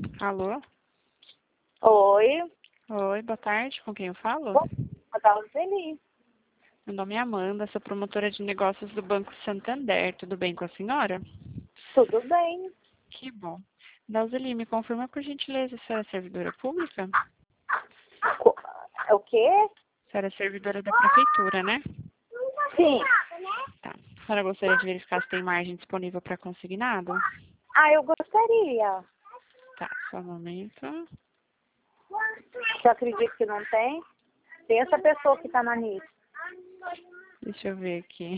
Alô? Oi, Oi, boa tarde. Com quem eu falo? eu tava feliz. Meu nome é Amanda, sou promotora de negócios do Banco Santander. Tudo bem com a senhora? Tudo bem. Que bom. Dalzeli, me confirma por gentileza, a senhora é servidora pública? Co- É o quê? A senhora é servidora da prefeitura, né? Sim. Tá. A senhora gostaria de verificar se tem margem disponível para consignado? Ah, eu gostaria. Tá, só um momento. Você acredita que não tem? Tem essa pessoa que tá na NIS. Deixa eu ver aqui.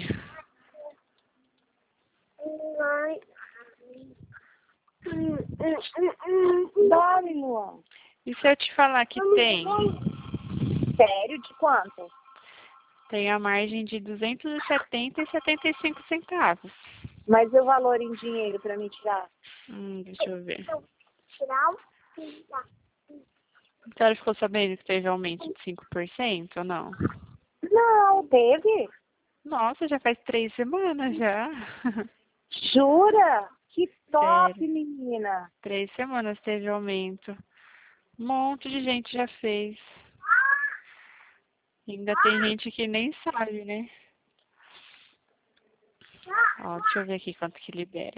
Dorme, Luan. E se eu te falar que tem? Sério? De quanto? Tem a margem de 270,75 centavos. Mas e o valor em dinheiro pra me tirar? Deixa eu ver. Tirar? A senhora ficou sabendo que teve aumento de 5% ou não? Não, teve? Nossa, já faz 3 semanas já. Jura? Que top, Sério, menina. 3 semanas teve aumento. Um monte de gente já fez. Ainda tem gente que nem sabe, né? Ó, deixa eu ver aqui quanto que libera.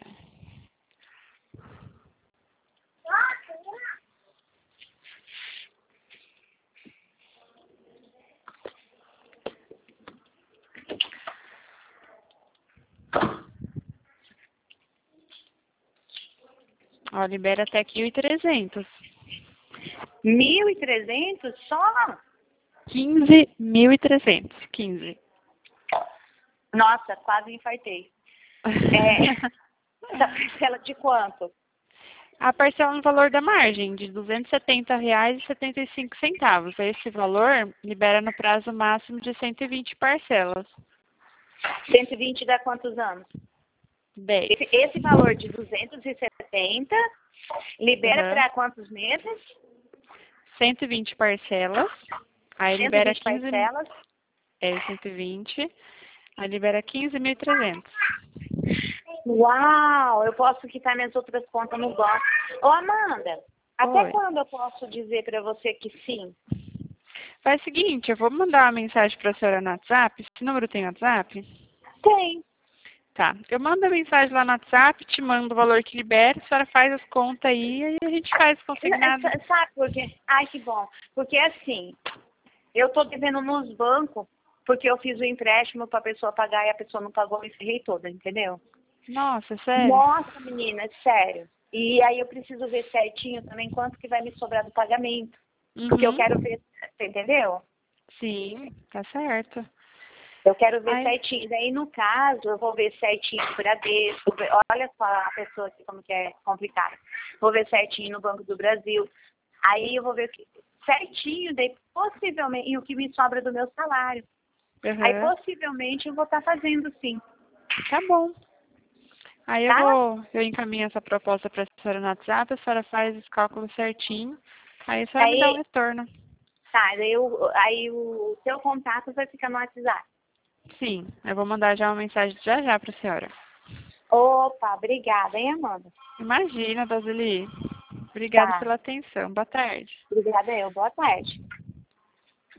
Ó, libera até 1.300. 1.300 só? 15.300. 15. Nossa, quase infartei. Essa parcela de quanto? A parcela no valor da margem, de R$ 270,75. Esse valor libera no prazo máximo de 120 parcelas. 120 dá quantos anos? 10. Esse valor de 270 libera Uhum. para quantos meses? 120 parcelas. Aí libera 120 15. parcelas. 120. Aí libera 15.300. Uau, eu posso quitar minhas outras contas no banco. Ô, Amanda, até Oi. quando eu posso dizer para você que sim? Faz o seguinte, eu vou mandar uma mensagem para a senhora no WhatsApp. Esse número tem WhatsApp? Tem. Tá. Eu mando a mensagem lá no WhatsApp, te mando o valor que libera, a senhora faz as contas aí, aí a gente faz consignado. Sabe por quê? Ai, que bom. Porque assim, eu tô devendo nos bancos porque eu fiz o empréstimo para a pessoa pagar e a pessoa não pagou, eu ferrei toda, entendeu? Nossa, sério? Nossa, menina, sério. E aí eu preciso ver certinho também quanto que vai me sobrar do pagamento. Porque eu Uhum. quero ver, você entendeu? Sim, tá certo. Eu quero ver Aí, certinho. Daí, no caso, eu vou ver certinho no Bradesco. Olha só a pessoa aqui como que é complicado. Vou ver certinho no Banco do Brasil. Aí eu vou ver certinho, daí possivelmente, e o que me sobra do meu salário. Aí uhum. possivelmente eu vou estar fazendo sim. Tá bom. Aí Tá? eu encaminho essa proposta para a senhora no WhatsApp, a senhora faz os cálculos certinho, aí a senhora me dá um Aí, retorno. tá, aí o seu contato vai ficar no WhatsApp. Sim, eu vou mandar já uma mensagem já já para a senhora. Opa, obrigada, hein, Amanda? Imagina, Dazeli. Obrigada Tá. pela atenção. Boa tarde. Obrigada eu. Boa tarde.